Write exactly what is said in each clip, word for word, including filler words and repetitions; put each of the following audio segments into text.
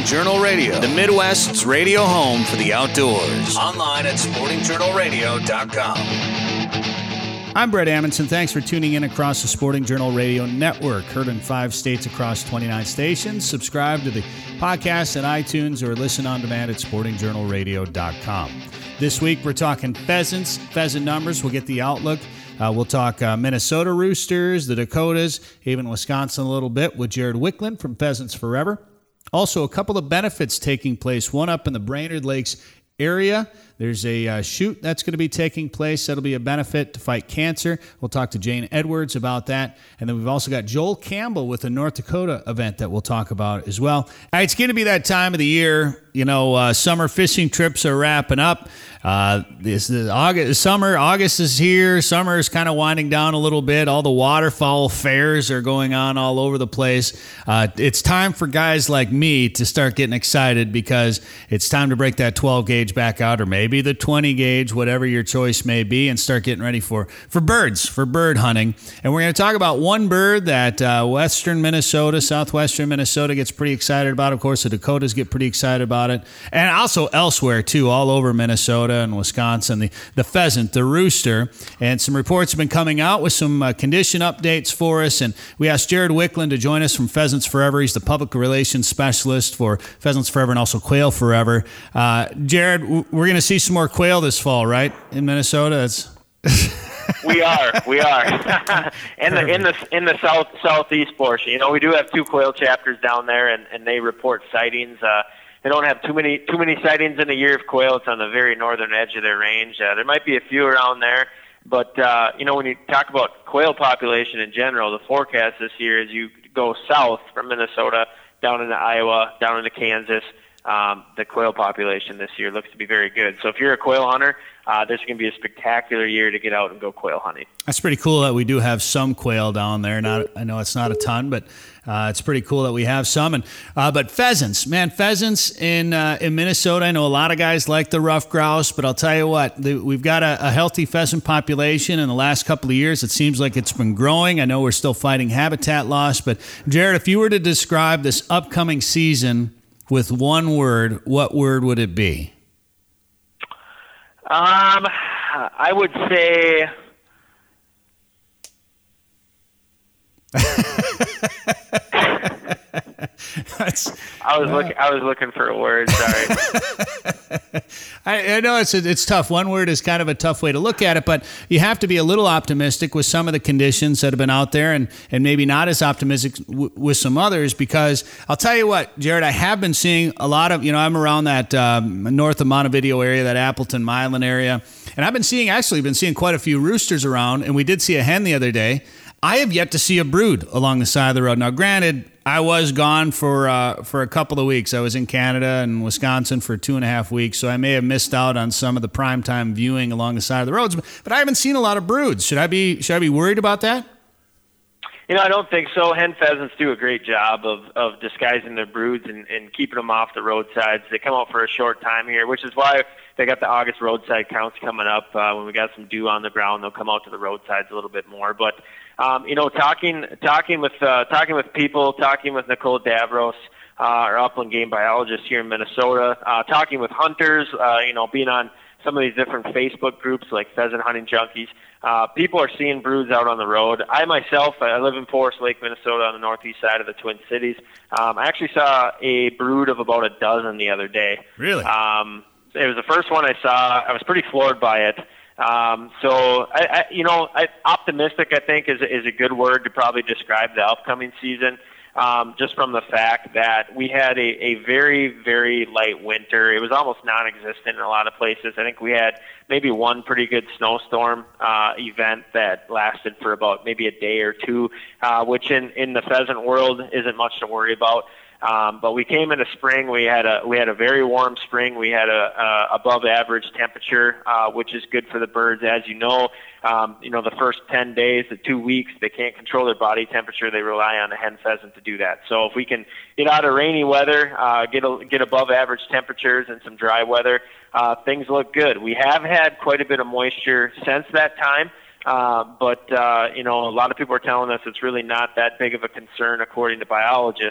Journal Radio, the Midwest's radio home for the outdoors. Online at sporting journal radio dot com. I'm Brett Amundson. Thanks for tuning in across the Sporting Journal Radio Network. Heard in five states across twenty-nine stations. Subscribe to the podcast at iTunes or listen on demand at sporting journal radio dot com. This week we're talking pheasants, pheasant numbers. We'll get the outlook. Uh, we'll talk uh, Minnesota roosters, the Dakotas, even Wisconsin a little bit with Jared Wickland from Pheasants Forever. Also, a couple of benefits taking place. One up in the Brainerd Lakes area. There's a uh, shoot that's going to be taking place. That'll be a benefit to fight cancer. We'll talk to Jane Edwards about that. And then we've also got Joel Campbell with the North Dakota event that we'll talk about as well. All right, it's going to be that time of the year. You know, uh, summer fishing trips are wrapping up. Uh, this is August, summer, August is here. Summer is kind of winding down a little bit. All the waterfowl fairs are going on all over the place. Uh, it's time for guys like me to start getting excited because it's time to break that twelve gauge back out, or maybe the twenty gauge, whatever your choice may be, and start getting ready for, for birds, for bird hunting. And we're going to talk about one bird that uh, western Minnesota, southwestern Minnesota gets pretty excited about. Of course, the Dakotas get pretty excited about it. And also elsewhere, too, all over Minnesota and Wisconsin, the, the pheasant, the rooster. And some reports have been coming out with some uh, condition updates for us. And we asked Jared Wickland to join us from Pheasants Forever. He's the public relations specialist for Pheasants Forever and also Quail Forever. Uh, Jared, we're going to see some more quail this fall, right, in Minnesota? It's we are, we are. in the in the in the south southeast portion, you know, we do have two quail chapters down there, and, and they report sightings. Uh, they don't have too many too many sightings in a year of quail. It's on the very northern edge of their range. Uh, there might be a few around there, but uh, you know, when you talk about quail population in general, the forecast this year is you go south from Minnesota down into Iowa, down into Kansas. Um, the quail population this year looks to be very good. So if you're a quail hunter, uh, this is going to be a spectacular year to get out and go quail hunting. That's pretty cool that we do have some quail down there. Not, I know it's not a ton, but uh, it's pretty cool that we have some. And uh, but pheasants, man, pheasants in uh, in Minnesota. I know a lot of guys like the ruffed grouse, but I'll tell you what, the, we've got a, a healthy pheasant population. In the last couple of years, it seems like it's been growing. I know we're still fighting habitat loss, but Jared, if you were to describe this upcoming season with one word, what word would it be? Um, I would say I was looking. I was looking for a word. Sorry. I, I know it's a, it's tough. One word is kind of a tough way to look at it, but you have to be a little optimistic with some of the conditions that have been out there, and and maybe not as optimistic w- with some others. Because I'll tell you what, Jared, I have been seeing a lot of. You know, I'm around that um, north of Montevideo area, that Appleton, Milan area, and I've been seeing actually been seeing quite a few roosters around, and we did see a hen the other day. I have yet to see a brood along the side of the road. Now, granted, I was gone for uh, for a couple of weeks. I was in Canada and Wisconsin for two and a half weeks, so I may have missed out on some of the primetime viewing along the side of the roads. But, but I haven't seen a lot of broods. Should I be should I be worried about that? You know, I don't think so. Hen pheasants do a great job of, of disguising their broods and, and keeping them off the roadsides. They come out for a short time here, which is why they got the August roadside counts coming up. Uh, when we got some dew on the ground, they'll come out to the roadsides a little bit more. But Um, you know, talking talking with uh, talking with people, talking with Nicole Davros, uh, our upland game biologist here in Minnesota, uh, talking with hunters, uh, you know, being on some of these different Facebook groups like Pheasant Hunting Junkies. Uh, people are seeing broods out on the road. I myself, I live in Forest Lake, Minnesota, on the northeast side of the Twin Cities. Um, I actually saw a brood of about a dozen the other day. Really? Um, it was the first one I saw. I was pretty floored by it. Um, so, I, I, you know, I, optimistic, I think, is, is a good word to probably describe the upcoming season, um, just from the fact that we had a, a very, very light winter. It was almost non-existent in a lot of places. I think we had maybe one pretty good snowstorm uh, event that lasted for about maybe a day or two, uh, which in, in the pheasant world isn't much to worry about. Um, but we came into spring. We had a we had a very warm spring. We had a, a above average temperature, uh, which is good for the birds. As you know, um, you know the first ten days, the two weeks, they can't control their body temperature. They rely on the hen pheasant to do that. So if we can get out of rainy weather, uh, get a, get above average temperatures and some dry weather, uh, things look good. We have had quite a bit of moisture since that time. Uh, but, uh, you know, a lot of people are telling us it's really not that big of a concern according to biologists.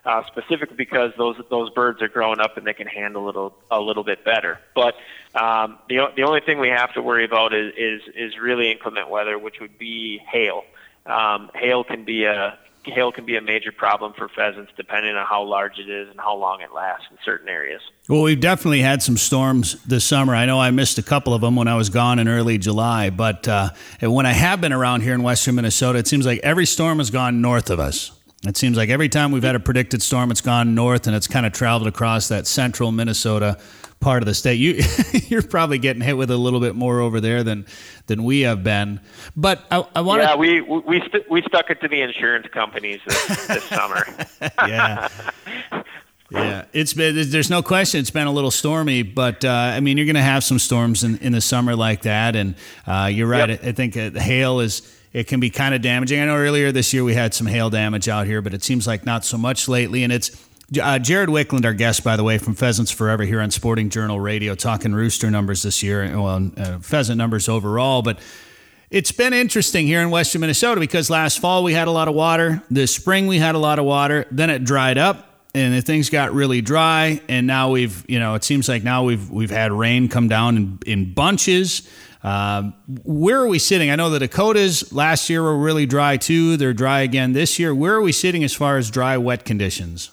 uh, specifically because those those birds are growing up and they can handle a little a little bit better. But um, the the only thing we have to worry about is is, is really inclement weather, which would be hail. Um, hail can be a hail can be a major problem for pheasants depending on how large it is and how long it lasts in certain areas. Well, we've definitely had some storms this summer. I know I missed a couple of them when I was gone in early July, but uh, when I have been around here in western Minnesota, it seems like every storm has gone north of us. It seems like every time we've had a predicted storm, it's gone north, and it's kind of traveled across that central Minnesota part of the state. You, you're probably getting hit with a little bit more over there than than we have been. But I, I want to. Yeah, we we st- we stuck it to the insurance companies this, this summer. Yeah. Yeah, it's been. There's no question it's been a little stormy, but uh, I mean, you're going to have some storms in, in the summer like that, and uh, you're right. Yep. I, I think uh, hail is. It can be kind of damaging. I know earlier this year we had some hail damage out here, but it seems like not so much lately. And it's uh, Jared Wickland, our guest, by the way, from Pheasants Forever here on Sporting Journal Radio, talking rooster numbers this year, well, uh, pheasant numbers overall. But it's been interesting here in western Minnesota because last fall we had a lot of water. This spring we had a lot of water. Then it dried up, and the things got really dry. And now we've, you know, it seems like now we've we've had rain come down in, in bunches. Um, where are we sitting? I know the Dakotas last year were really dry too. They're dry again this year. Where are we sitting as far as dry, wet conditions?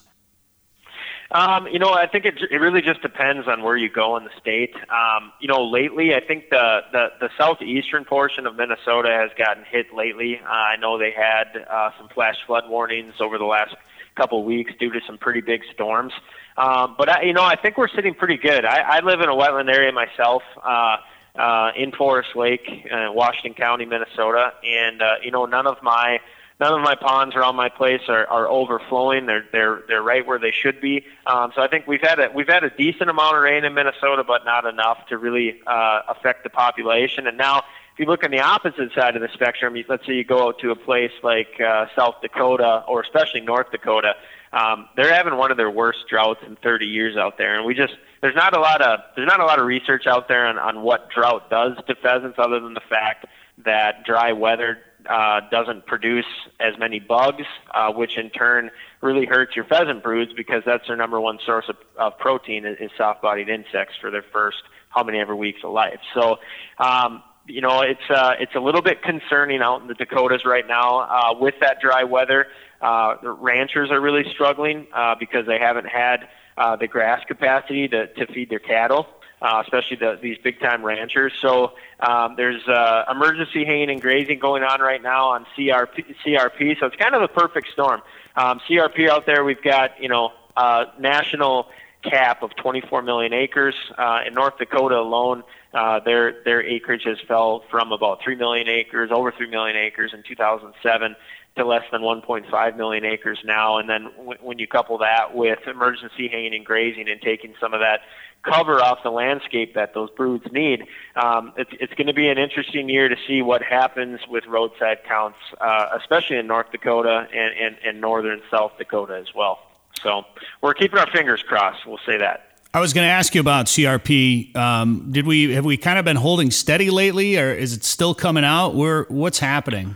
Um, you know, I think it, it really just depends on where you go in the state. Um, you know, lately, I think the, the, the southeastern portion of Minnesota has gotten hit lately. Uh, I know they had uh, some flash flood warnings over the last couple of weeks due to some pretty big storms. Um, but, I, you know, I think we're sitting pretty good. I, I live in a wetland area myself. Uh, Uh, in Forest Lake, uh, Washington County, Minnesota, and uh, you know none of my none of my ponds around my place are, are overflowing. They're they're they're right where they should be. Um, so I think we've had a we've had a decent amount of rain in Minnesota, but not enough to really uh, affect the population. And now, if you look on the opposite side of the spectrum, you, let's say you go out to a place like uh, South Dakota or especially North Dakota. Um, they're having one of their worst droughts in thirty years out there, and we just there's not a lot of there's not a lot of research out there on, on what drought does to pheasants, other than the fact that dry weather uh, doesn't produce as many bugs, uh, which in turn really hurts your pheasant broods because that's their number one source of, of protein is, is soft-bodied insects for their first how many ever weeks of life. So. Um, You know, it's uh, it's a little bit concerning out in the Dakotas right now uh, with that dry weather. Uh, the ranchers are really struggling uh, because they haven't had uh, the grass capacity to, to feed their cattle, uh, especially the, these big-time ranchers. So um, there's uh, emergency haying and grazing going on right now on C R P, C R P. So it's kind of a perfect storm. Um, C R P out there, we've got, you know, uh, national cap of twenty-four million acres. Uh, in North Dakota alone, uh, their their acreage has fell from about three million acres, over three million acres in two thousand seven, to less than one point five million acres now. And then w- when you couple that with emergency haying and grazing and taking some of that cover off the landscape that those broods need, um, it's, it's going to be an interesting year to see what happens with roadside counts, uh, especially in North Dakota and, and, and northern South Dakota as well. So we're keeping our fingers crossed. We'll say that. I was going to ask you about C R P. Um, did we have we kind of been holding steady lately, or is it still coming out? Where what's happening?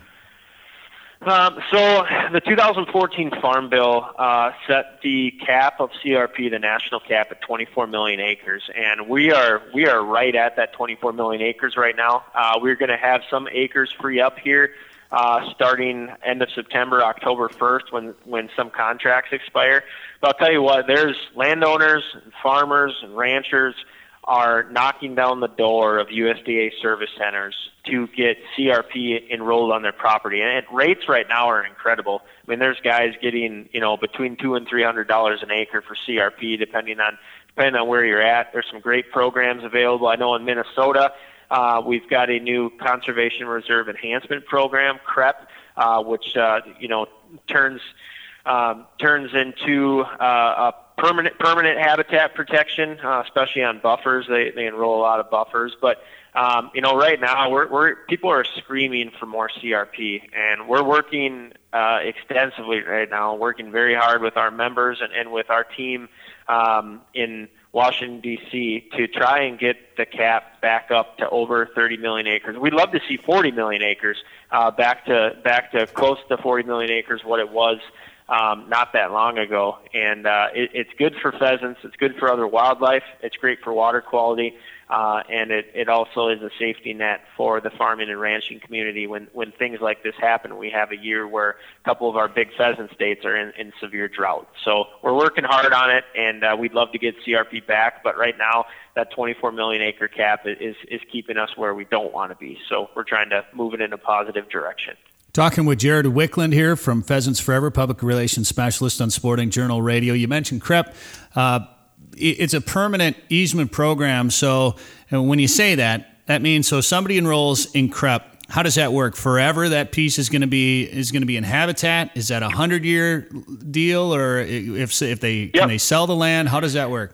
Um, so the two thousand fourteen Farm Bill uh, set the cap of C R P, the national cap, at twenty-four million acres, and we are we are right at that twenty-four million acres right now. Uh, we're going to have some acres free up here uh, starting end of September, October first, when when some contracts expire. But I'll tell you what, there's landowners, and farmers, and ranchers are knocking down the door of U S D A service centers to get C R P enrolled on their property, and rates right now are incredible. I mean, there's guys getting, you know, between two and three hundred dollars an acre for C R P, depending on depending on where you're at. There's some great programs available. I know in Minnesota, uh, we've got a new Conservation Reserve Enhancement Program, C R E P, uh, which uh, you know turns um, turns into uh, a permanent permanent habitat protection, uh, especially on buffers. They they enroll a lot of buffers, but um, you know right now we're we're people are screaming for more C R P, and we're working uh, extensively right now, working very hard with our members and, and with our team um, in Washington D C to try and get the cap back up to over thirty million acres. We'd love to see forty million acres, uh, back to back to close to forty million acres, what it was um, not that long ago. And uh, it, it's good for pheasants. It's good for other wildlife. It's great for water quality. Uh, and it, it also is a safety net for the farming and ranching community when, when things like this happen. We have a year where a couple of our big pheasant states are in, in severe drought. So we're working hard on it, and uh, we'd love to get C R P back. But right now, that twenty-four million acre cap is, is keeping us where we don't want to be. So we're trying to move it in a positive direction. Talking with Jared Wickland here from Pheasants Forever, Public Relations Specialist on Sporting Journal Radio. You mentioned C R E P. Uh, it's a permanent easement program. So when you say that, that means so somebody enrolls in C R E P. How does that work? Forever, that piece is going to be is going to be in habitat. Is that a hundred year deal, or if if they yep. can they sell the land? How does that work?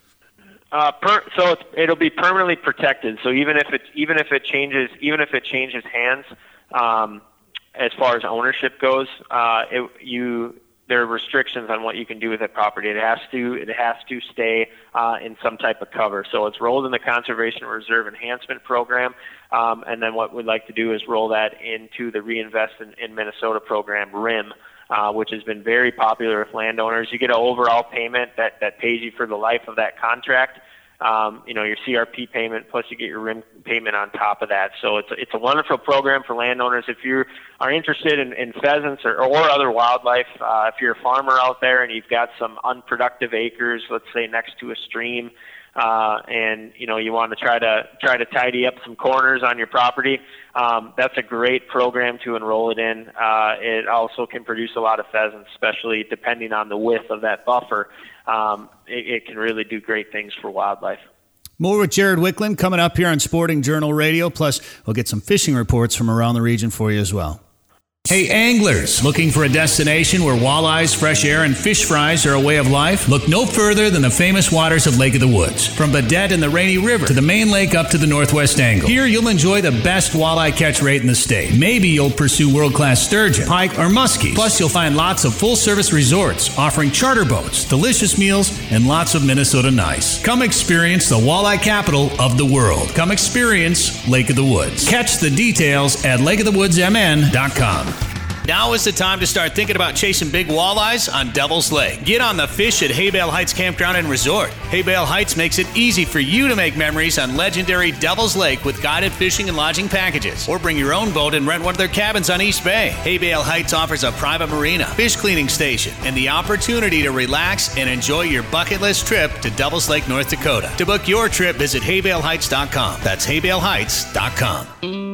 Uh, per, so it's, it'll be permanently protected. So even if it even if it changes even if it changes hands, um, as far as ownership goes, uh, it, you. there are restrictions on what you can do with that property. It has to it has to stay uh, in some type of cover. So it's rolled in the Conservation Reserve Enhancement Program, um, and then what we'd like to do is roll that into the Reinvest in, in Minnesota program, R I M, uh, which has been very popular with landowners. You get an overall payment that, that pays you for the life of that contract. Um, you know, your C R P payment, plus you get your R I M payment on top of that. So it's, it's a wonderful program for landowners. If you are interested in, in pheasants or, or other wildlife, uh, if you're a farmer out there and you've got some unproductive acres, let's say next to a stream, uh, and, you know, you want to try to try to tidy up some corners on your property, um, that's a great program to enroll it in. Uh, it also can produce a lot of pheasants, especially depending on the width of that buffer. Um, it, it can really do great things for wildlife. More with Jared Wickland coming up here on Sporting Journal Radio. Plus, we'll get some fishing reports from around the region for you as well. Hey anglers, looking for a destination where walleyes, fresh air, and fish fries are a way of life? Look no further than the famous waters of Lake of the Woods. From Baudette and the Rainy River to the main lake up to the northwest angle. Here you'll enjoy the best walleye catch rate in the state. Maybe you'll pursue world-class sturgeon, pike, or muskies. Plus you'll find lots of full-service resorts offering charter boats, delicious meals, and lots of Minnesota nice. Come experience the walleye capital of the world. Come experience Lake of the Woods. Catch the details at lake of the woods m n dot com. Now is the time to start thinking about chasing big walleyes on Devil's Lake. Get on the fish at Haybale Heights Campground and Resort. Haybale Heights makes it easy for you to make memories on legendary Devil's Lake with guided fishing and lodging packages. Or bring your own boat and rent one of their cabins on East Bay. Haybale Heights offers a private marina, fish cleaning station, and the opportunity to relax and enjoy your bucket list trip to Devil's Lake, North Dakota. To book your trip, visit haybale heights dot com. That's haybale heights dot com.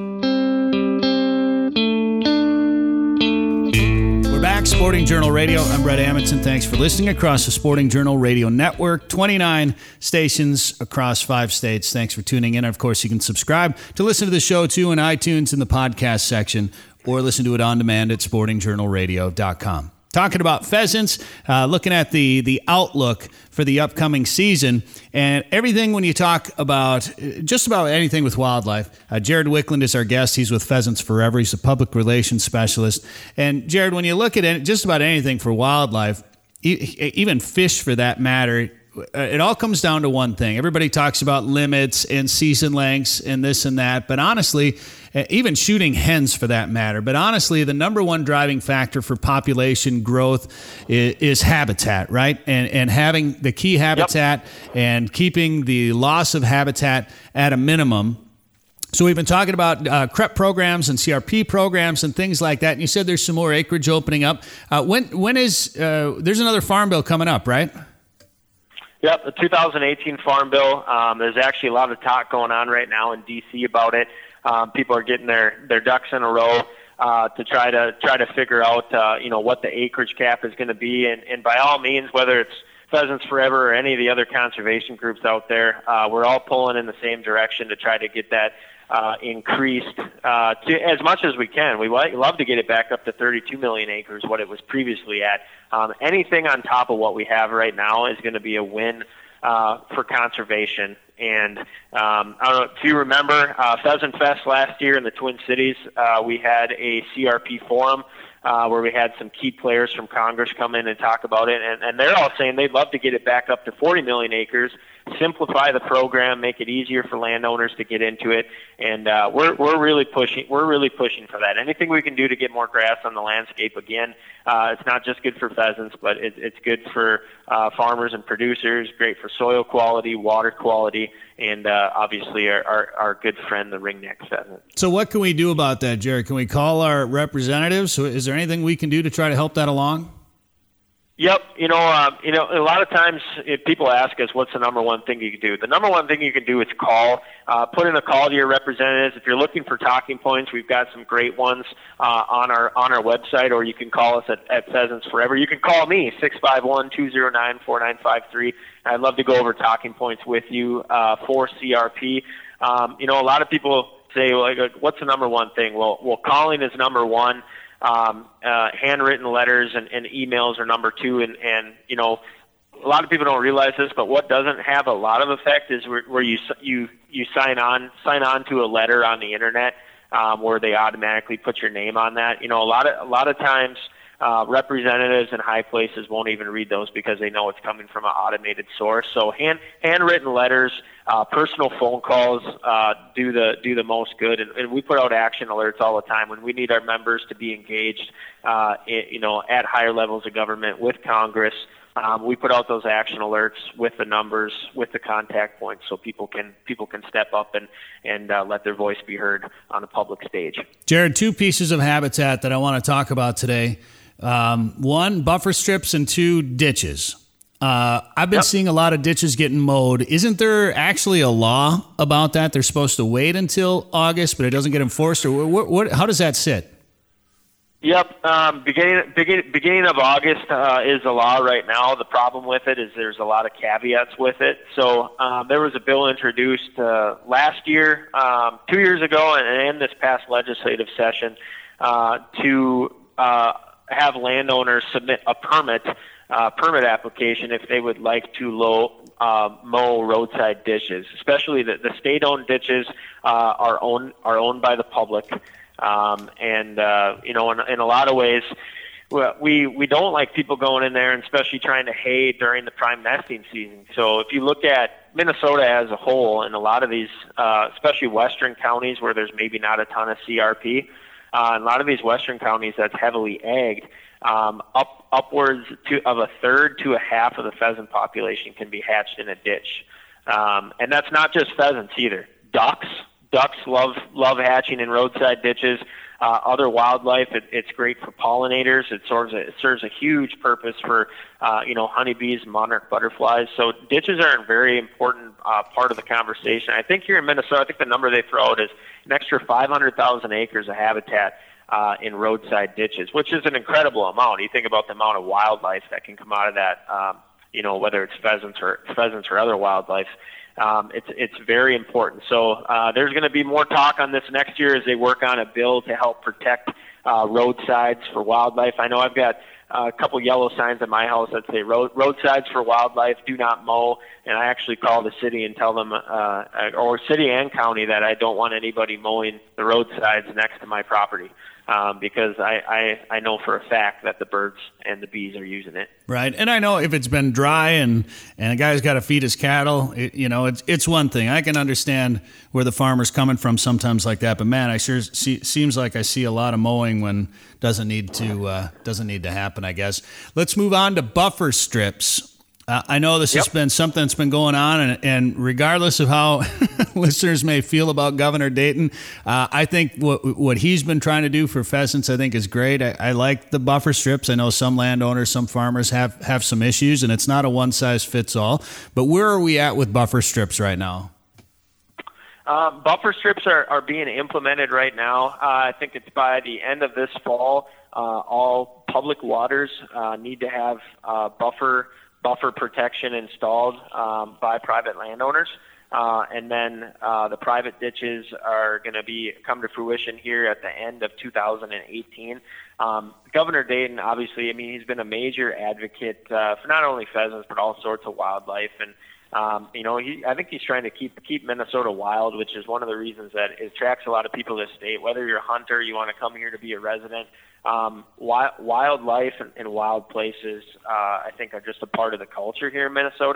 Back, Sporting Journal Radio. I'm Brett Amundson. Thanks for listening across the Sporting Journal Radio Network. twenty-nine stations across five states. Thanks for tuning in. Of course, you can subscribe to listen to the show, too, in iTunes in the podcast section, or listen to it on demand at sporting journal radio dot com. Talking about pheasants, uh, looking at the, the outlook for the upcoming season, and everything when you talk about just about anything with wildlife. Uh, Jared Wickland is our guest. He's with Pheasants Forever. He's a public relations specialist. And Jared, when you look at it, just about anything for wildlife, e- even fish for that matter, it all comes down to one thing. Everybody talks about limits and season lengths and this and that, but honestly, even shooting hens for that matter, but honestly, the number one driving factor for population growth is, is habitat, right? And and having the key habitat yep. and keeping the loss of habitat at a minimum. So we've been talking about uh, C R E P programs and C R P programs and things like that. And you said there's some more acreage opening up. Uh, when when is uh, there's another farm bill coming up, right? Yep, the two thousand eighteen Farm Bill. Um, there's actually a lot of talk going on right now in D C about it. Um, people are getting their, their ducks in a row uh, to try to try to figure out uh, you know what the acreage cap is going to be, and, and by all means, whether it's Pheasants Forever or any of the other conservation groups out there, uh, we're all pulling in the same direction to try to get that uh, increased uh, to as much as we can. We like, love to get it back up to thirty-two million acres, what it was previously at. Um, anything on top of what we have right now is going to be a win uh, for conservation. And um, I don't know if you remember uh, Pheasant Fest last year in the Twin Cities. Uh, we had a C R P forum uh, where we had some key players from Congress come in and talk about it, and, and they're all saying they'd love to get it back up to forty million acres. simplify the program, make it easier for landowners to get into it, and uh, we're we're really pushing we're really pushing for that. Anything we can do to get more grass on the landscape. Again, uh, it's not just good for pheasants, but it, it's good for uh, farmers and producers. Great for soil quality, water quality, and uh, obviously our, our our good friend the ringneck pheasant. So what can we do about that, Jared? Can we call our representatives? Is there anything we can do to try to help that along? Yep. You know, uh, you know, a lot of times if people ask us what's the number one thing you can do, the number one thing you can do is call. Uh, put in a call to your representatives. If you're looking for talking points, we've got some great ones uh, on our on our website, or you can call us at, at Pheasants Forever. You can call me, six five one, two zero nine, four nine five three. I'd love to go over talking points with you uh, for C R P. Um, you know, a lot of people say, well, like, what's the number one thing? Well, well, calling is number one. Um, uh, handwritten letters and, and emails are number two. And, and, you know, a lot of people don't realize this, but what doesn't have a lot of effect is where, where you, you, you sign on, sign on to a letter on the internet, um, where they automatically put your name on that. You know, a lot of, a lot of times, Uh, representatives in high places won't even read those because they know it's coming from an automated source. So hand handwritten letters, uh, personal phone calls uh, do the do the most good, and, and we put out action alerts all the time when we need our members to be engaged. Uh, in, you know, at higher levels of government with Congress, um, we put out those action alerts with the numbers, with the contact points, so people can people can step up and and uh, let their voice be heard on a public stage. Jared, two pieces of habitat that I want to talk about today. Um, one, buffer strips, and two, ditches. Uh, I've been yep. seeing a lot of ditches getting mowed. Isn't there actually a law about that? They're supposed to wait until August, but it doesn't get enforced? Or what, what, how does that sit? Yep. Um, beginning, beginning, beginning of August uh, is the law right now. The problem with it is there's a lot of caveats with it. So um, there was a bill introduced uh, last year, um, two years ago, and in this past legislative session uh, to uh, have landowners submit a permit uh, permit application if they would like to low, uh, mow roadside ditches. Especially the, the state-owned ditches uh, are owned are owned by the public, um, and uh, you know, in, in a lot of ways, we we don't like people going in there, and especially trying to hay during the prime nesting season. So if you look at Minnesota as a whole, and a lot of these, uh, especially western counties where there's maybe not a ton of C R P. Uh, in a lot of these western counties that's heavily agged, um, up upwards to, of a third to a half of the pheasant population can be hatched in a ditch. Um, and that's not just pheasants either. Ducks, ducks love love hatching in roadside ditches. Uh, other wildlife, it, it's great for pollinators. It serves a, it serves a huge purpose for uh, you know honeybees, monarch butterflies. So ditches are a very important uh, part of the conversation. I think here in Minnesota, I think the number they throw out is an extra five hundred thousand acres of habitat uh, in roadside ditches, which is an incredible amount. You think about the amount of wildlife that can come out of that, um, you know, whether it's pheasants or pheasants or other wildlife. Um, it's it's very important. So uh, there's going to be more talk on this next year as they work on a bill to help protect uh, roadsides for wildlife. I know I've got uh, a couple yellow signs at my house that say road, roadsides for wildlife, do not mow. And I actually call the city and tell them, uh, or city and county, that I don't want anybody mowing the roadsides next to my property. Um, because I, I, I know for a fact that the birds and the bees are using it. Right. And I know if it's been dry and, and a guy's got to feed his cattle, it, you know, it's it's one thing. I can understand where the farmer's coming from sometimes like that. But, man, I sure see, seems like I see a lot of mowing when doesn't need to uh, doesn't need to happen, I guess. Let's move on to buffer strips. Uh, I know this yep. has been something that's been going on, and, and regardless of how listeners may feel about Governor Dayton, uh, I think what what he's been trying to do for pheasants, I think, is great. I, I like the buffer strips. I know some landowners, some farmers have, have some issues, and it's not a one-size-fits-all. But where are we at with buffer strips right now? Uh, buffer strips are, are being implemented right now. Uh, I think it's by the end of this fall, uh, all public waters uh, need to have uh, buffer buffer protection installed um, by private landowners. Uh, and then uh, the private ditches are going to be come to fruition here at the end of two thousand eighteen. Um, Governor Dayton, obviously, I mean, he's been a major advocate uh, for not only pheasants but all sorts of wildlife. And um, you know, he, I think he's trying to keep keep Minnesota wild, which is one of the reasons that it attracts a lot of people to the state. Whether you're a hunter, you want to come here to be a resident. Um, wild, wildlife and, and wild places, uh, I think, are just a part of the culture here in Minnesota.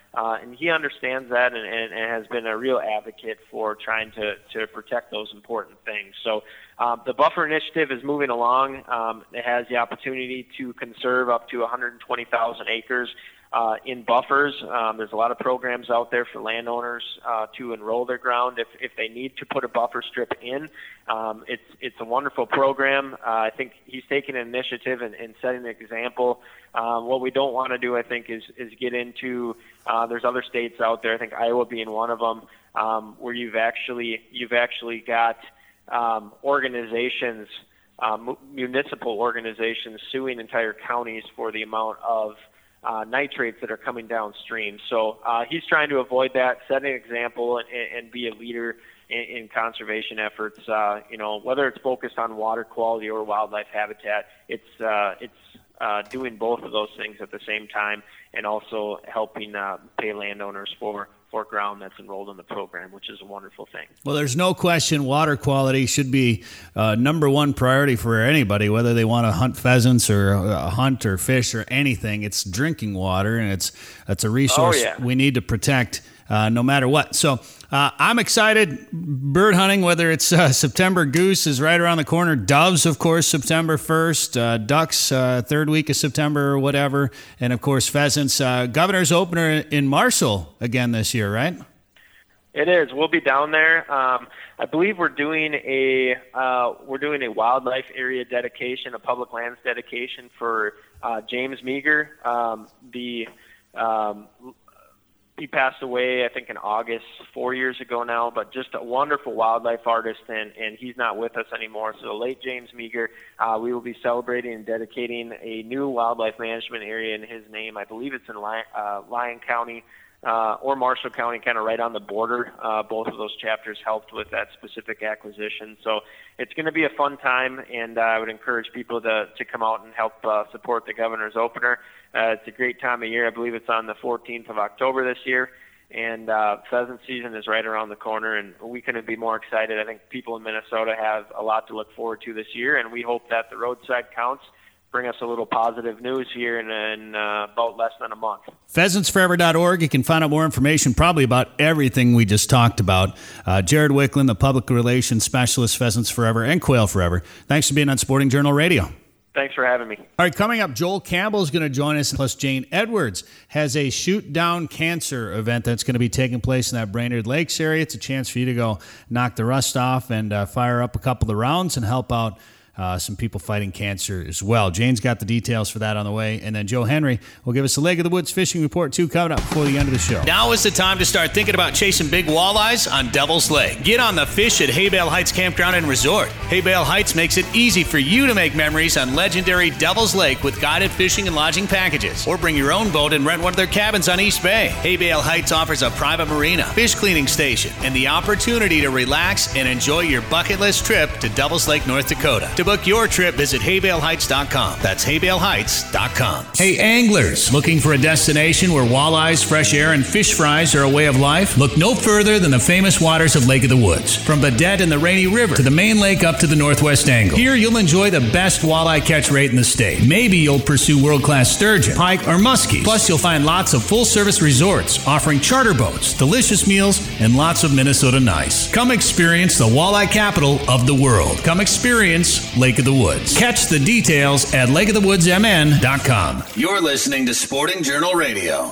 Uh, and he understands that and, and, and has been a real advocate for trying to, to protect those important things. So um, the buffer initiative is moving along. Um, it has the opportunity to conserve up to one hundred twenty thousand acres uh, in buffers. Um, there's a lot of programs out there for landowners uh, to enroll their ground if, if they need to put a buffer strip in. Um, it's it's a wonderful program. Uh, I think he's taking an initiative and, and setting an example. Uh, what we don't want to do, I think, is is get into. Uh, there's other states out there. I think Iowa being one of them, um, where you've actually you've actually got um, organizations, um, municipal organizations, suing entire counties for the amount of uh, nitrates that are coming downstream. So uh, he's trying to avoid that, set an example, and, and be a leader in, in conservation efforts. Uh, you know, whether it's focused on water quality or wildlife habitat, it's uh, it's uh, doing both of those things at the same time, and also helping uh, pay landowners for, for ground that's enrolled in the program, which is a wonderful thing. Well, there's no question water quality should be uh, number one priority for anybody, whether they want to hunt pheasants or uh, hunt or fish or anything. It's drinking water, and it's it's a resource oh, yeah. we need to protect uh, no matter what. So uh, I'm excited. Bird hunting, whether it's uh, September goose is right around the corner. Doves, of course, September first. Uh, ducks, uh, third week of September or whatever. And, of course, pheasants. Uh, Governor's opener in Marshall again this year, right? It is. We'll be down there. Um, I believe we're doing a uh, we're doing a wildlife area dedication, a public lands dedication for uh, James Meager. Um, the um, He passed away, I think, in August, four years ago now, but just a wonderful wildlife artist, and, and he's not with us anymore. So the late James Meager, uh, we will be celebrating and dedicating a new wildlife management area in his name. I believe it's in Lyon, uh, Lyon County uh, or Marshall County, kind of right on the border. Uh, both of those chapters helped with that specific acquisition. So it's going to be a fun time, and uh, I would encourage people to, to come out and help uh, support the Governor's opener. Uh, it's a great time of year. I believe it's on the fourteenth of October this year, and uh, pheasant season is right around the corner, and we couldn't be more excited. I think people in Minnesota have a lot to look forward to this year, and we hope that the roadside counts bring us a little positive news here in, in uh, about less than a month. pheasants forever dot org. You can find out more information probably about everything we just talked about. Uh, Jared Wicklund, the public relations specialist, Pheasants Forever and Quail Forever. Thanks for being on Sporting Journal Radio. Thanks for having me. All right, coming up, Joel Campbell is going to join us, plus Jane Edwards has a Shoot Down Cancer event that's going to be taking place in that Brainerd Lakes area. It's a chance for you to go knock the rust off and uh, fire up a couple of rounds and help out Uh, some people fighting cancer as well. Jane's got the details for that on the way. And then Joe Henry will give us a Lake of the Woods fishing report, too, coming up before the end of the show. Now is the time to start thinking about chasing big walleyes on Devil's Lake. Get on the fish at Haybale Heights Campground and Resort. Haybale Heights makes it easy for you to make memories on legendary Devil's Lake with guided fishing and lodging packages. Or bring your own boat and rent one of their cabins on East Bay. Haybale Heights offers a private marina, fish cleaning station, and the opportunity to relax and enjoy your bucket list trip to Devil's Lake, North Dakota. To book your trip, visit haybale heights dot com. That's haybale heights dot com. Hey, anglers, looking for a destination where walleyes, fresh air, and fish fries are a way of life? Look no further than the famous waters of Lake of the Woods. From Badette and the Rainy River to the main lake up to the Northwest Angle. Here, you'll enjoy the best walleye catch rate in the state. Maybe you'll pursue world-class sturgeon, pike, or muskies. Plus, you'll find lots of full-service resorts offering charter boats, delicious meals, and lots of Minnesota nice. Come experience the walleye capital of the world. Come experience Lake of the Woods. Catch the details at lake of the woods m n dot com. You're listening to Sporting Journal Radio.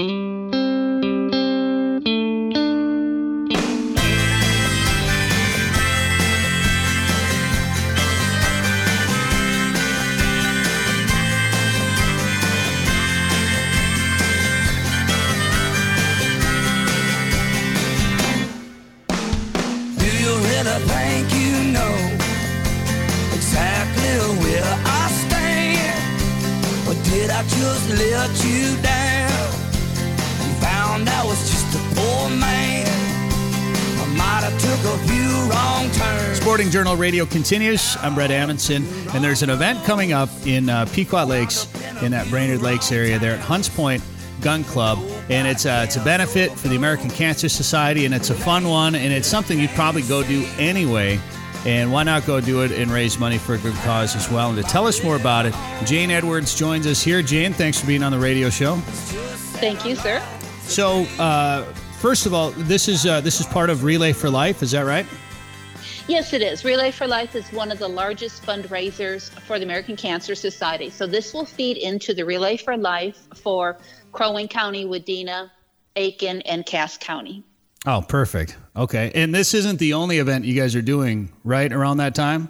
Do you really think you know exactly where I stand? Or did I just let you down? You found I was just a poor man. I might have took a few wrong turns. Sporting Journal Radio continues. I'm Brett Amundson, and there's an event coming up in uh, Pequot Lakes, in that Brainerd Lakes area there at Hunts Point Gun Club, and it's a, it's a benefit for the American Cancer Society, and it's a fun one, and it's something you'd probably go do anyway. And why not go do it and raise money for a good cause as well? And to tell us more about it, Jane Edwards joins us here. Jane, thanks for being on the radio show. Thank you, sir. So, uh, first of all, this is uh, this is part of Relay for Life. Is that right? Yes, it is. Relay for Life is one of the largest fundraisers for the American Cancer Society. So this will feed into the Relay for Life for Crow Wing County, Wadena, Aiken, and Cass County. Oh, perfect. Okay. And this isn't the only event you guys are doing, right, around that time?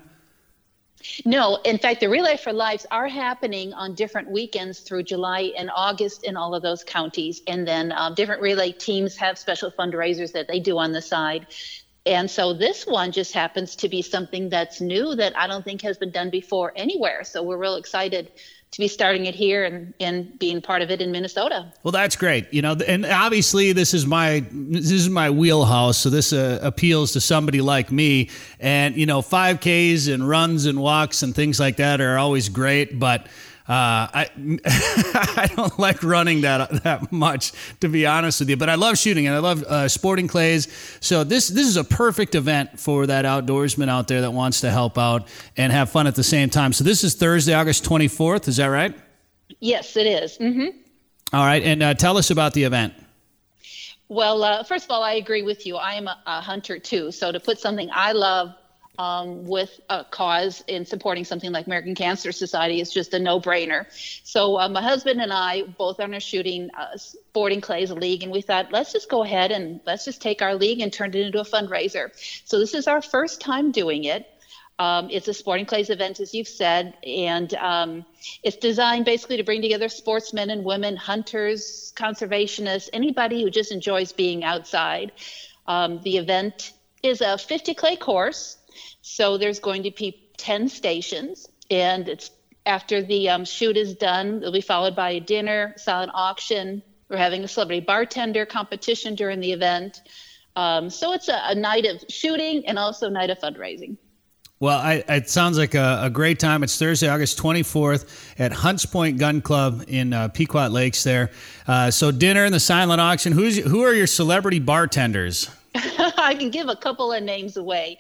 No. In fact, the Relay for Lives are happening on different weekends through July and August in all of those counties. And then um, different relay teams have special fundraisers that they do on the side. And so this one just happens to be something that's new that I don't think has been done before anywhere. So we're real excited to be starting it here and, and being part of it in Minnesota. Well, that's great. You know, and obviously this is my this is my wheelhouse. So this uh, appeals to somebody like me. And, you know, five Ks and runs and walks and things like that are always great. But Uh, I I don't like running that that much, to be honest with you. But I love shooting and I love uh, sporting clays. So this this is a perfect event for that outdoorsman out there that wants to help out and have fun at the same time. So this is Thursday, August twenty-fourth. Is that right? Yes, it is. Mm-hmm. All right. And uh, tell us about the event. Well, uh, first of all, I agree with you. I am a, a hunter, too. So to put something I love Um, with a cause in supporting something like American Cancer Society is just a no-brainer. So uh, my husband and I both are shooting uh, Sporting Clays League, and we thought, let's just go ahead and let's just take our league and turn it into a fundraiser. So this is our first time doing it. Um, it's a Sporting Clays event, as you've said, and um, it's designed basically to bring together sportsmen and women, hunters, conservationists, anybody who just enjoys being outside. Um, the event is a fifty clay course. So there's going to be ten stations, and it's after the um, shoot is done, it'll be followed by a dinner, silent auction. We're having a celebrity bartender competition during the event. Um, so it's a, a night of shooting and also a night of fundraising. Well, I, it sounds like a, a great time. It's Thursday, August twenty-fourth at Hunts Point Gun Club in uh, Pequot Lakes there. Uh, so dinner and the silent auction. Who's who are your celebrity bartenders? I can give a couple of names away.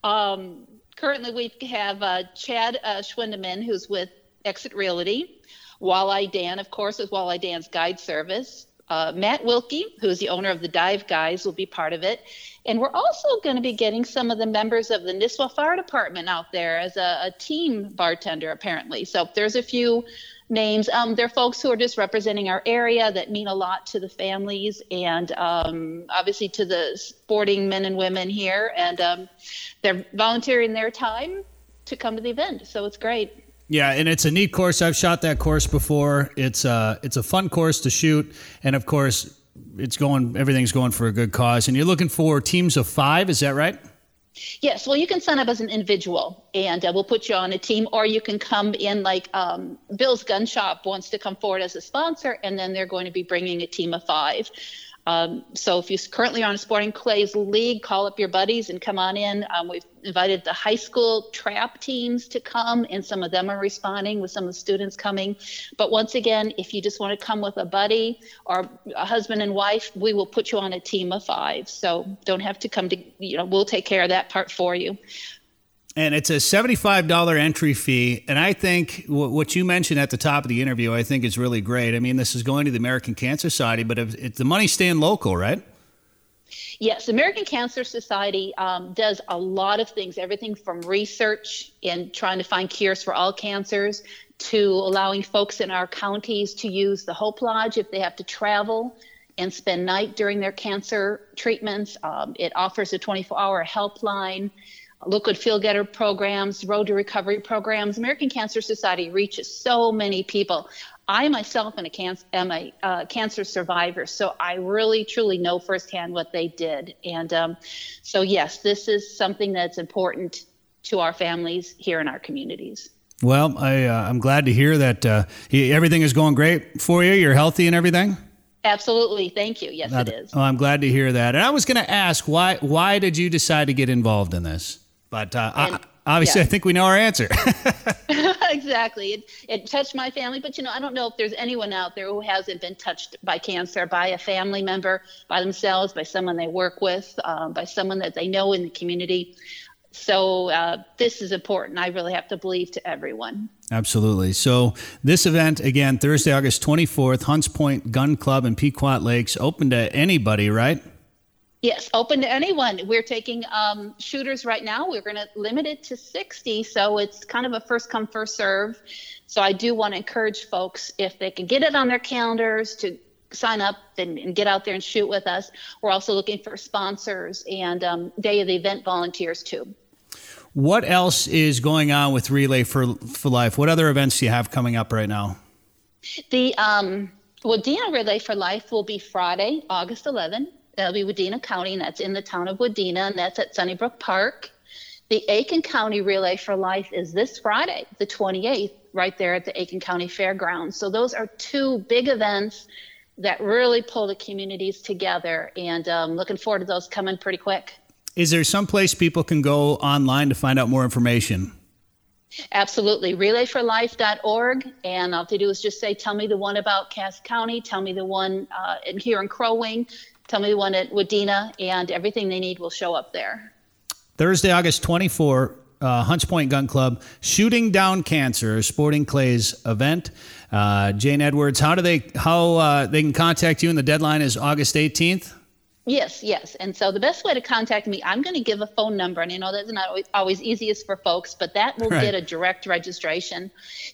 Um, currently we have uh, Chad uh, Schwindeman, who's with Exit Realty. Walleye Dan, of course, with Walleye Dan's Guide Service. Uh, Matt Wilkie, who's the owner of the Dive Guys, will be part of it. And we're also going to be getting some of the members of the Nisswa Fire Department out there as a, a team bartender, apparently. So there's a few names. Um, they're folks who are just representing our area that mean a lot to the families and um, obviously to the sporting men and women here. And um, they're volunteering their time to come to the event. So it's great. Yeah, and it's a neat course. I've shot that course before. It's a, it's a fun course to shoot. And, of course, it's going. everything's going for a good cause. And you're looking for teams of five. Is that right? Yes, well, you can sign up as an individual, and uh, we'll put you on a team, or you can come in like um, Bill's Gun Shop wants to come forward as a sponsor, and then they're going to be bringing a team of five. Um, so if you currently are on a Sporting Clays League, call up your buddies and come on in. Um, we've invited the high school trap teams to come, and some of them are responding with some of the students coming. But once again, if you just want to come with a buddy or a husband and wife, we will put you on a team of five. So don't have to come to, you know, we'll take care of that part for you. And it's a seventy-five dollars entry fee. And I think what you mentioned at the top of the interview, I think is really great. I mean, this is going to the American Cancer Society, but if, if the money's staying local, right? Yes, American Cancer Society um, does a lot of things, everything from research and trying to find cures for all cancers to allowing folks in our counties to use the Hope Lodge if they have to travel and spend night during their cancer treatments. Um, it offers a twenty-four hour helpline, liquid fuel getter programs, road to recovery programs. American Cancer Society reaches so many people. I myself am a, cancer, am a uh, cancer survivor, so I really, truly know firsthand what they did. And um, so, yes, this is something that's important to our families here in our communities. Well, I, uh, I'm glad to hear that uh, everything is going great for you. You're healthy and everything? Absolutely. Thank you. Yes, Not, it is. Oh, I'm glad to hear that. And I was going to ask, why why did you decide to get involved in this? But uh, and, I, obviously, yeah. I think we know our answer. Exactly. It, it touched my family. But, you know, I don't know if there's anyone out there who hasn't been touched by cancer, by a family member, by themselves, by someone they work with, um, by someone that they know in the community. So uh, this is important. I really have to believe to everyone. Absolutely. So this event, again, Thursday, August twenty-fourth, Hunts Point Gun Club in Pequot Lakes, open to anybody, right? Yes, open to anyone. We're taking um, shooters right now. We're going to limit it to sixty, so it's kind of a first come, first serve. So I do want to encourage folks, if they can get it on their calendars, to sign up and, and get out there and shoot with us. We're also looking for sponsors and um, day of the event volunteers too. What else is going on with Relay for for Life? What other events do you have coming up right now? The um, Wadena Relay for Life will be Friday, August eleventh. That'll be Wadena County, and that's in the town of Wadena, and that's at Sunnybrook Park. The Aiken County Relay for Life is this Friday, the twenty-eighth, right there at the Aiken County Fairgrounds. So those are two big events that really pull the communities together, and um, looking forward to those coming pretty quick. Is there some place people can go online to find out more information? Absolutely. relay for life dot org. And all they do is just say, tell me the one about Cass County, tell me the one uh, in, here in Crow Wing, tell me the one at Wadena, and everything they need will show up there. Thursday, August twenty-fourth, uh, Hunts Point Gun Club, Shooting Down Cancer, Sporting Clays event. Uh, Jane Edwards, how do they how uh, they can contact you? And the deadline is August eighteenth. Yes, yes. And so the best way to contact me, I'm going to give a phone number. And I know that's not always, always easiest for folks, but that will right. get a direct registration.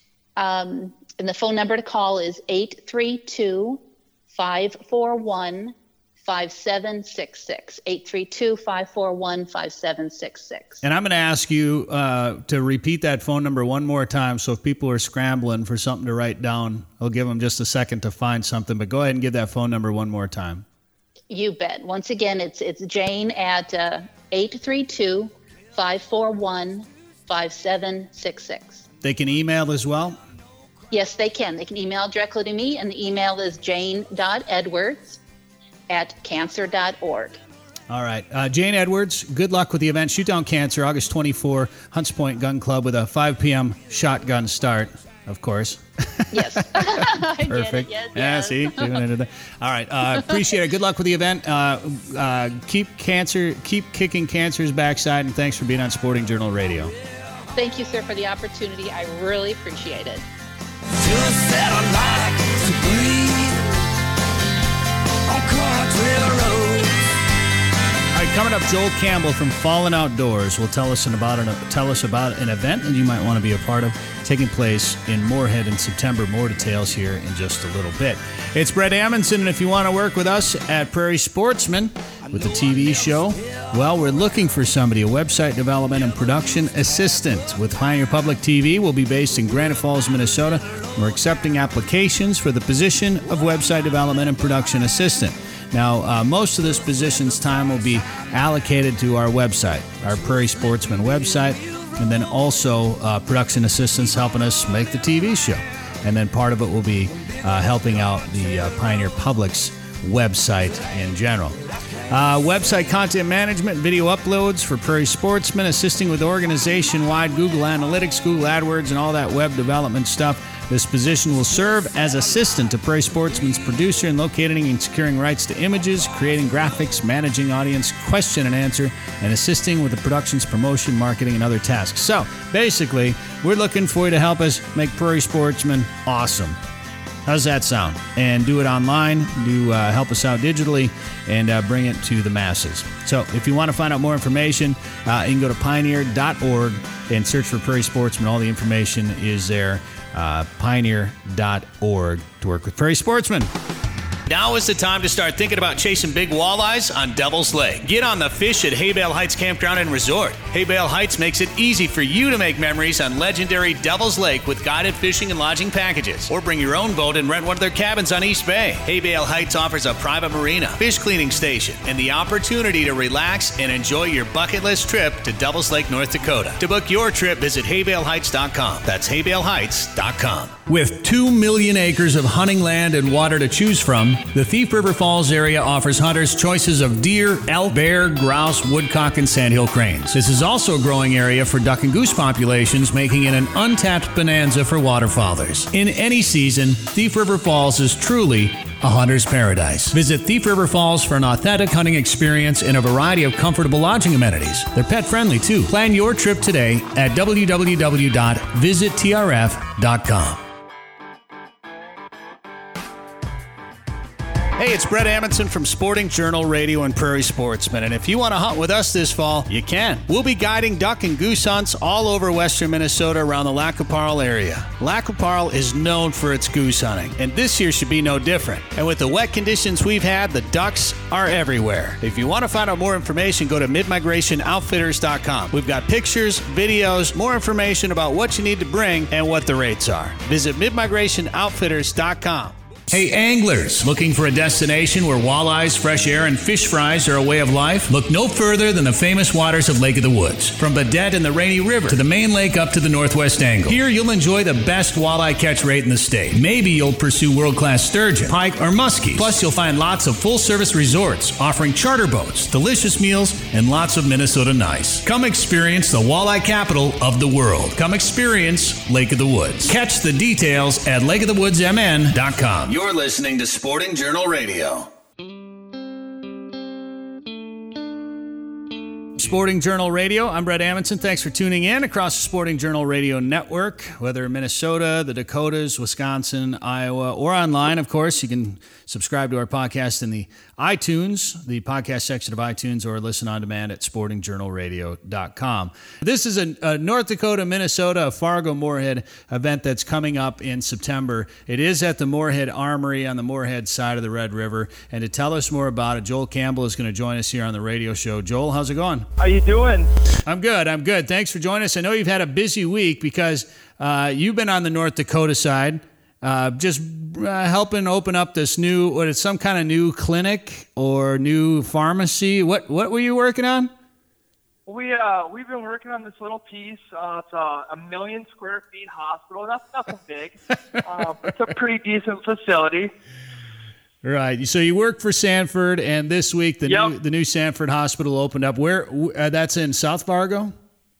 Um, and the phone number to call is eight three two, five four one, five seven six six. eight three two, five four one, five seven six six. And I'm going to ask you uh, to repeat that phone number one more time. So if people are scrambling for something to write down, I'll give them just a second to find something. But go ahead and give that phone number one more time. You bet. Once again, it's it's Jane at uh, eight three two, five four one, five seven six six. They can email as well? Yes, they can. They can email directly to me, and the email is jane dot edwards at cancer dot org. All right. Uh, Jane Edwards, good luck with the event. Shoot Down Cancer, August twenty-fourth, Hunts Point Gun Club with a five p.m. shotgun start, of course. Yes. Perfect. Yes, yeah, yes. see? All right. Uh, appreciate it. Good luck with the event. Uh, uh, keep cancer, keep kicking cancer's backside, and thanks for being on Sporting Journal Radio. Thank you, sir, for the opportunity. I really appreciate it. Just that I like to breathe on country roads. All right, coming up, Joel Campbell from Fallen Outdoors will tell us an about an, tell us about an event that you might want to be a part of, taking place in Moorhead in September. More details here in just a little bit. It's Brett Amundson, and if you want to work with us at Prairie Sportsman with the T V show, well, we're looking for somebody, a website development and production assistant. With Pioneer Public T V, we'll be based in Granite Falls, Minnesota. We're accepting applications for the position of website development and production assistant. Now, uh, most of this position's time will be allocated to our website, our Prairie Sportsman website, and then also uh, production assistants helping us make the T V show. And then part of it will be uh, helping out the uh, Pioneer Public's website in general. Uh, website content management, video uploads for Prairie Sportsman, assisting with organization-wide Google Analytics, Google AdWords, and all that web development stuff. This position will serve as assistant to Prairie Sportsman's producer in locating and securing rights to images, creating graphics, managing audience question and answer, and assisting with the production's promotion, marketing, and other tasks. So, basically, we're looking for you to help us make Prairie Sportsman awesome. How's that sound? And do it online, do uh, help us out digitally, and uh, bring it to the masses. So if you want to find out more information, uh, you can go to pioneer dot org and search for Prairie Sportsman. All the information is there, uh, pioneer dot org, to work with Prairie Sportsman. Now is the time to start thinking about chasing big walleyes on Devil's Lake. Get on the fish at Haybale Heights Campground and Resort. Haybale Heights makes it easy for you to make memories on legendary Devil's Lake with guided fishing and lodging packages. Or bring your own boat and rent one of their cabins on East Bay. Haybale Heights offers a private marina, fish cleaning station, and the opportunity to relax and enjoy your bucket list trip to Devil's Lake, North Dakota. To book your trip, visit haybale heights dot com. That's haybale heights dot com. With two million acres of hunting land and water to choose from, the Thief River Falls area offers hunters choices of deer, elk, bear, grouse, woodcock, and sandhill cranes. This is also a growing area for duck and goose populations, making it an untapped bonanza for waterfowlers. In any season, Thief River Falls is truly a hunter's paradise. Visit Thief River Falls for an authentic hunting experience and a variety of comfortable lodging amenities. They're pet-friendly, too. Plan your trip today at w w w dot visit t r f dot com. Hey, it's Brett Amundson from Sporting Journal Radio and Prairie Sportsman, and if you want to hunt with us this fall, you can. We'll be guiding duck and goose hunts all over western Minnesota around the Lac qui Parle area. Lac qui Parle is known for its goose hunting, and this year should be no different. And with the wet conditions we've had, the ducks are everywhere. If you want to find out more information, go to mid migration outfitters dot com. We've got pictures, videos, more information about what you need to bring and what the rates are. Visit mid migration outfitters dot com. Hey anglers, looking for a destination where walleyes, fresh air, and fish fries are a way of life? Look no further than the famous waters of Lake of the Woods. From Baudette and the Rainy River to the main lake up to the northwest angle. Here you'll enjoy the best walleye catch rate in the state. Maybe you'll pursue world-class sturgeon, pike, or muskies. Plus you'll find lots of full-service resorts offering charter boats, delicious meals, and lots of Minnesota nice. Come experience the walleye capital of the world. Come experience Lake of the Woods. Catch the details at lake of the woods m n dot com. You're listening to Sporting Journal Radio. Sporting Journal Radio. I'm Brett Amundson. Thanks for tuning in across the Sporting Journal Radio Network. Whether in Minnesota, the Dakotas, Wisconsin, Iowa, or online, of course, you can subscribe to our podcast in the iTunes, the podcast section of iTunes, or listen on demand at sporting journal radio dot com. This is a, a North Dakota, Minnesota, Fargo Moorhead event that's coming up in September. It is at the Moorhead Armory on the Moorhead side of the Red River. And to tell us more about it, Joel Campbell is going to join us here on the radio show. Joel, how's it going? How you doing? I'm good. I'm good. Thanks for joining us. I know you've had a busy week because uh, you've been on the North Dakota side, uh, just uh, helping open up this new, what is some kind of new clinic or new pharmacy. What what were you working on? We uh we've been working on this little piece. Uh, it's a, a million square feet hospital. That's nothing big. uh, it's a pretty decent facility. Right. So you work for Sanford, and this week the yep. new the new Sanford Hospital opened up. Where uh, that's in South Fargo?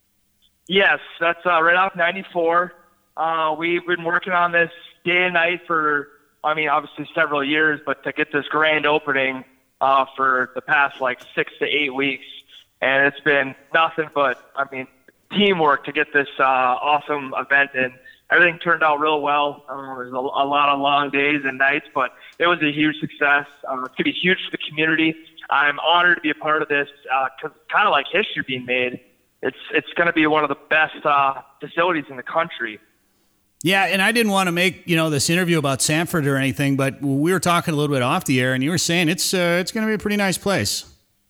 Yes, that's uh, right off ninety-four. Uh, we've been working on this day and night for, I mean, obviously several years, but to get this grand opening uh, for the past like six to eight weeks, and it's been nothing but, I mean, teamwork to get this uh, awesome event in. Everything turned out real well. Um, there's a, a lot of long days and nights, but it was a huge success. Um, it's going to be huge for the community. I'm honored to be a part of this because it's kind of like history being made. It's it's going to be one of the best uh, facilities in the country. Yeah, and I didn't want to make you know this interview about Sanford or anything, but we were talking a little bit off the air, and you were saying it's uh, it's going to be a pretty nice place.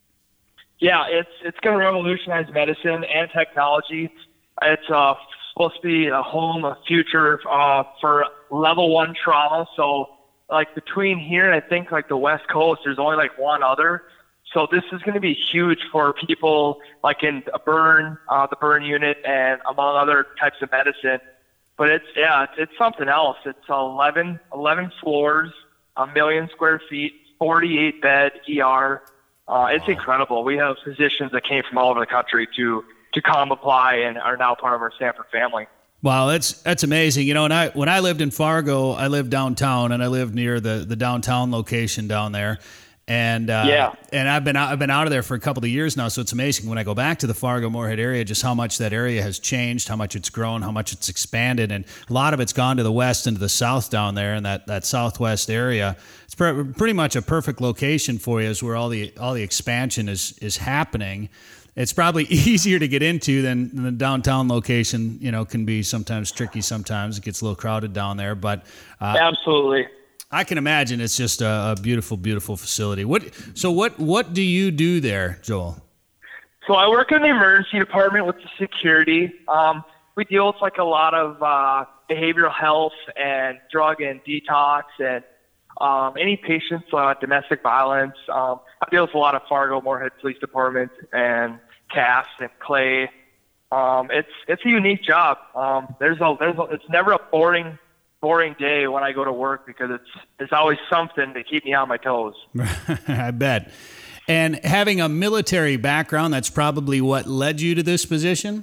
Yeah, it's it's going to revolutionize medicine and technology. It's uh, supposed to be a home, a future uh, for level one trauma. So, like between here and I think like the West Coast, there's only like one other. So this is going to be huge for people like in a burn, uh, the burn unit, and among other types of medicine. But it's yeah, it's, it's something else. It's eleven, eleven floors, a million square feet, forty-eight bed E R. Uh, it's incredible. We have physicians that came from all over the country to to come apply and are now part of our Sanford family. Wow, that's that's amazing. You know, when I when I lived in Fargo, I lived downtown, and I lived near the, the downtown location down there. And uh, yeah, and I've been out, I've been out of there for a couple of years now, so it's amazing when I go back to the Fargo Moorhead area, just how much that area has changed, how much it's grown, how much it's expanded, and a lot of it's gone to the west and to the south down there in that, that southwest area. It's pre- pretty much a perfect location for you, is where all the all the expansion is is happening. It's probably easier to get into than, than the downtown location. You know, can be sometimes tricky. Sometimes it gets a little crowded down there, but uh, absolutely. I can imagine it's just a, a beautiful, beautiful facility. What? So what? What do you do there, Joel? So I work in the emergency department with the security. Um, we deal with like a lot of uh, behavioral health and drug and detox and um, any patients uh, domestic violence. Um, I deal with a lot of Fargo Moorhead Police Department and Cass and Clay. Um, it's it's a unique job. Um, there's a there's a, it's never a boring. boring day when I go to work because it's it's always something to keep me on my toes. I bet. And having a military background, that's probably what led you to this position?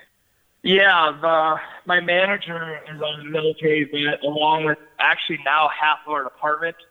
Yeah, the, my manager is a military vet, along with actually now half of our department.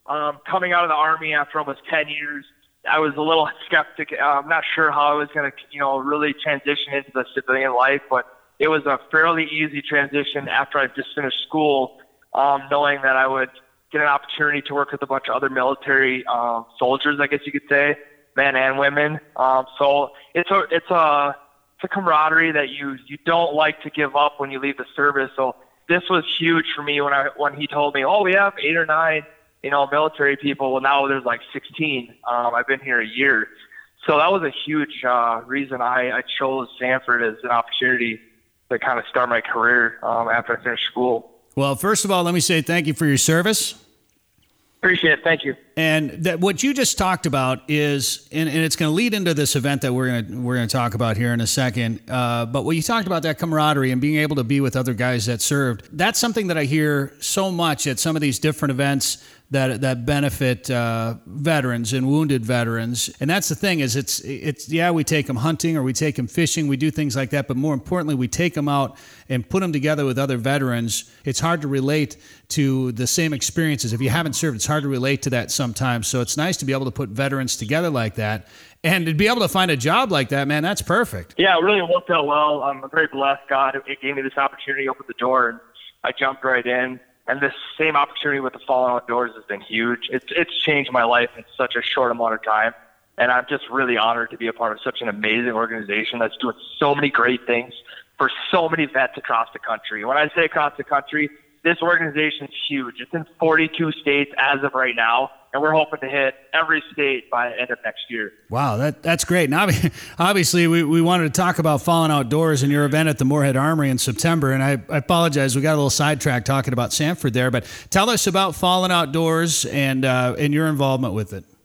Um, coming out of the Army after almost ten years, I was a little skeptic. Uh, I'm not sure how I was going to, you know, really transition into the civilian life, but it was a fairly easy transition after I just finished school, um, knowing that I would get an opportunity to work with a bunch of other military uh, soldiers, I guess you could say, men and women. Um, so it's a it's a it's a camaraderie that you you don't like to give up when you leave the service. So this was huge for me when I when he told me, oh, we have eight or nine, you know, military people. Well, now there's like sixteen. Um, I've been here a year, so that was a huge uh, reason I, I chose Sanford as an opportunity to kind of start my career um, after I finished school. Well, first of all, let me say thank you for your service. Appreciate it. Thank you. And that what you just talked about is, and, and it's going to lead into this event that we're going to we're going to talk about here in a second. Uh, but what you talked about, that camaraderie and being able to be with other guys that served, that's something that I hear so much at some of these different events that that benefit uh, veterans and wounded veterans. And that's the thing is it's it's yeah, we take them hunting or we take them fishing, we do things like that, but more importantly, we take them out and put them together with other veterans. It's hard to relate to the same experiences. If you haven't served, it's hard to relate to that sometimes. So it's nice to be able to put veterans together like that. And to be able to find a job like that, man, that's perfect. Yeah, it really worked out well. I'm very blessed. God, it gave me this opportunity, opened the door, and I jumped right in. And this same opportunity with the Fallen Outdoors has been huge. It's it's changed my life in such a short amount of time. And I'm just really honored to be a part of such an amazing organization that's doing so many great things for so many vets across the country. When I say across the country, this organization is huge. It's in forty-two states as of right now, and we're hoping to hit every state by the end of next year. Wow, that that's great. Now, obviously, we, we wanted to talk about Fallen Outdoors and your event at the Moorhead Armory in September, and I, I apologize. We got a little sidetracked talking about Sanford there, but tell us about Fallen Outdoors and uh, and your involvement with it.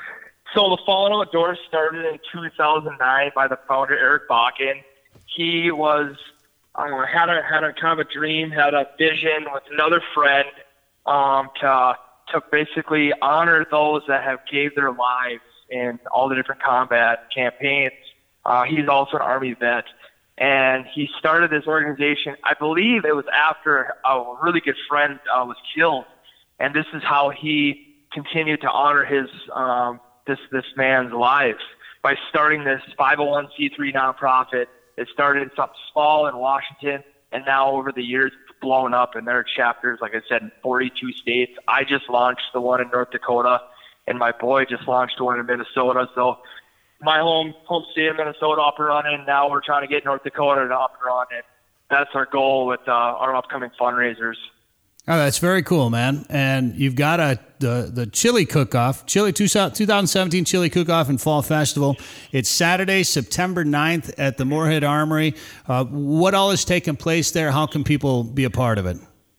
So the Fallen Outdoors started in two thousand nine by the founder, Eric Bakken. He was uh, had a had a kind of a dream, had a vision with another friend um, to to basically honor those that have gave their lives in all the different combat campaigns. Uh, he's also an Army vet, and he started this organization. I believe it was after a really good friend uh, was killed, and this is how he continued to honor his um, this this man's life by starting this five oh one c three nonprofit. It started something small in Washington, and now over the years it's blown up, and there are chapters, like I said, in forty-two states. I just launched the one in North Dakota, and my boy just launched the one in Minnesota. So my home home state of Minnesota up and running. Now we're trying to get North Dakota to up and running. That's our goal with uh, our upcoming fundraisers. Oh, that's very cool, man. And you've got a the the chili cook-off, chili two thousand seventeen chili cook-off and fall festival. It's Saturday, September ninth at the Moorhead Armory. Uh, what all is taking place there? How can people be a part of it?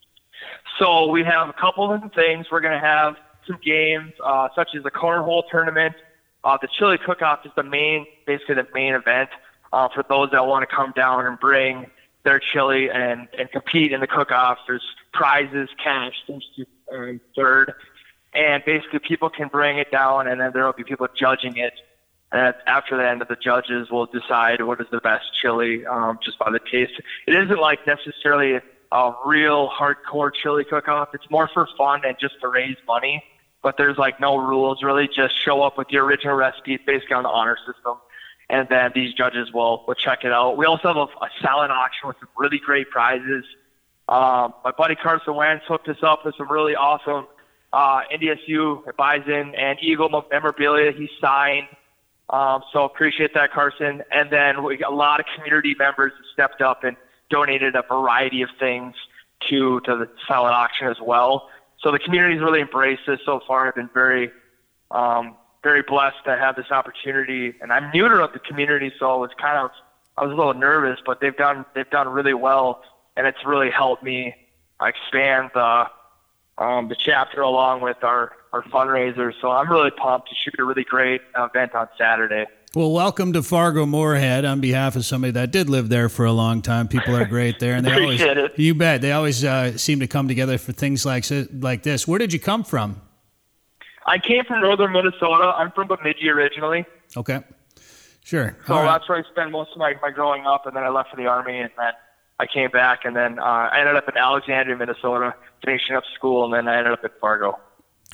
So we have a couple of different things. We're going to have some games, uh, such as the cornhole tournament. Uh, the chili cook-off is the main, basically the main event uh, for those that want to come down and bring their chili and, and compete in the cook-off. There's prizes, cash, and third. And basically people can bring it down, and then there will be people judging it. And after the end of the judges will decide what is the best chili um, just by the taste. It isn't like necessarily a real hardcore chili cook-off. It's more for fun and just to raise money. But there's like no rules really. Just show up with your original recipe based on the honor system. And then these judges will, will check it out. We also have a, a silent auction with some really great prizes. Um, my buddy Carson Wentz hooked us up with some really awesome uh, N D S U Bison and Eagle memorabilia he signed. Um, so appreciate that, Carson. And then we got a lot of community members who stepped up and donated a variety of things to to the silent auction as well. So the community's really embraced this so far. I've been very um, very blessed to have this opportunity, and I'm new to the community, so it's kind of I was a little nervous, but they've done they've done really well, and it's really helped me expand the um, the chapter along with our our fundraisers. So I'm really pumped. It should be a really great event on Saturday. Well, welcome to Fargo Moorhead on behalf of somebody that did live there for a long time. People are great there, and they always it. You bet they always uh, seem to come together for things like like this. Where did you come from? I came from northern Minnesota. I'm from Bemidji originally. Okay. Sure. So right. that's where I spent most of my, my growing up, and then I left for the Army, and then I came back, and then uh, I ended up in Alexandria, Minnesota, finishing up school, and then I ended up at Fargo.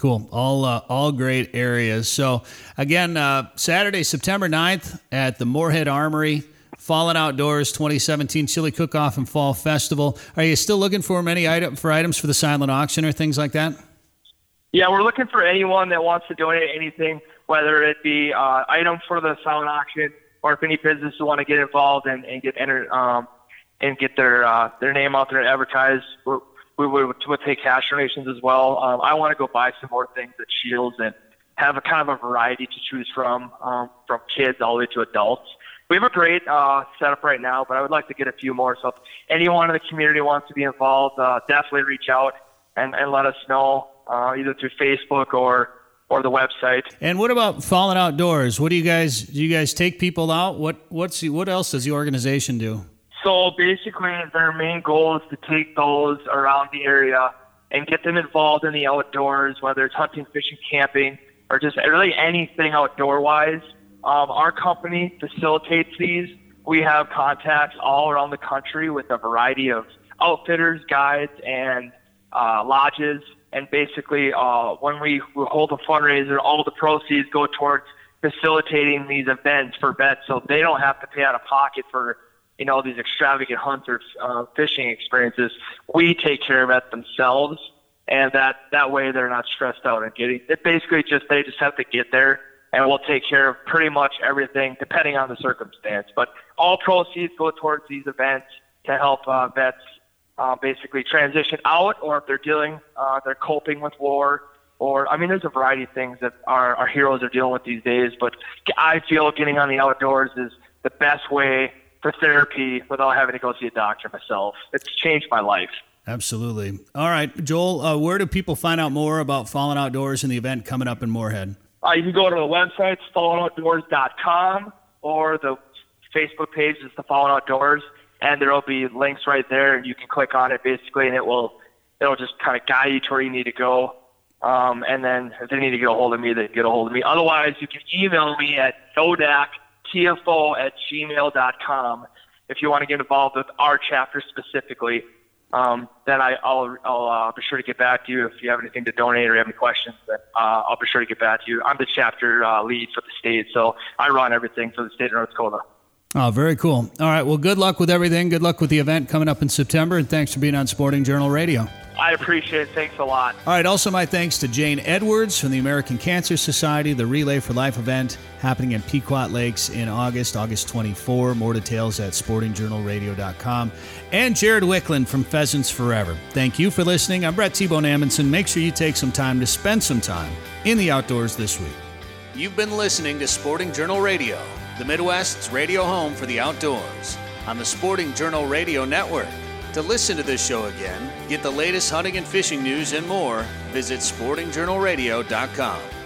Cool. All uh, all great areas. So, again, uh, Saturday, September ninth at the Moorhead Armory, Fallen Outdoors twenty seventeen Chili Cook-Off and Fall Festival. Are you still looking for many item for items for the silent auction or things like that? Yeah, we're looking for anyone that wants to donate anything, whether it be uh, items for the silent auction or if any businesses want to get involved and, and get entered um, and get their uh, their name out there and advertised. We're, we would, would take cash donations as well. Um, I want to go buy some more things at Shields and have a kind of a variety to choose from, um, from kids all the way to adults. We have a great uh, setup right now, but I would like to get a few more. So if anyone in the community wants to be involved, uh, definitely reach out and, and let us know, uh, either through Facebook or or the website. And what about Fallen Outdoors? What do you guys do? You guys take people out? What what's the, what else does the organization do? So basically, their main goal is to take those around the area and get them involved in the outdoors, whether it's hunting, fishing, camping, or just really anything outdoor-wise. Um, our company facilitates these. We have contacts all around the country with a variety of outfitters, guides, and uh, lodges. And basically, uh, when we, we hold a fundraiser, all the proceeds go towards facilitating these events for vets, so they don't have to pay out of pocket for, you know, these extravagant hunts or uh, fishing experiences. We take care of it themselves, and that, that way they're not stressed out and getting it. Basically, just they just have to get there, and we'll take care of pretty much everything depending on the circumstance. But all proceeds go towards these events to help uh, vets uh, basically transition out, or if they're dealing, uh, they're coping with war, or, I mean, there's a variety of things that our, our heroes are dealing with these days. But I feel getting on the outdoors is the best way for therapy without having to go see a doctor myself. It's changed my life. Absolutely. All right, Joel, uh, where do people find out more about Fallen Outdoors and the event coming up in Moorhead? Uh, you can go to the website, fallen outdoors dot com, or the Facebook page is the Fallen Outdoors, and there will be links right there, and you can click on it basically, and it will it'll just kind of guide you to where you need to go. Um, and then if they need to get a hold of me, they can get a hold of me. Otherwise, you can email me at nodac T F O at gmail dot com if you want to get involved with our chapter specifically. Um, then I, I'll, I'll uh, be sure to get back to you if you have anything to donate or you have any questions. Then, uh, I'll be sure to get back to you. I'm the chapter uh, lead for the state, so I run everything for the state of North Dakota. Oh, very cool. All right, well, good luck with everything. Good luck with the event coming up in September, and thanks for being on Sporting Journal Radio. I appreciate it. Thanks a lot. All right, also my thanks to Jane Edwards from the American Cancer Society, the Relay for Life event happening in Pequot Lakes in August, August twenty-fourth. More details at sporting journal radio dot com. And Jared Wickland from Pheasants Forever. Thank you for listening. I'm Brett T-Bone Amundsen. Make sure you take some time to spend some time in the outdoors this week. You've been listening to Sporting Journal Radio, the Midwest's radio home for the outdoors, on the Sporting Journal Radio Network. To listen to this show again, get the latest hunting and fishing news and more, visit sporting journal radio dot com.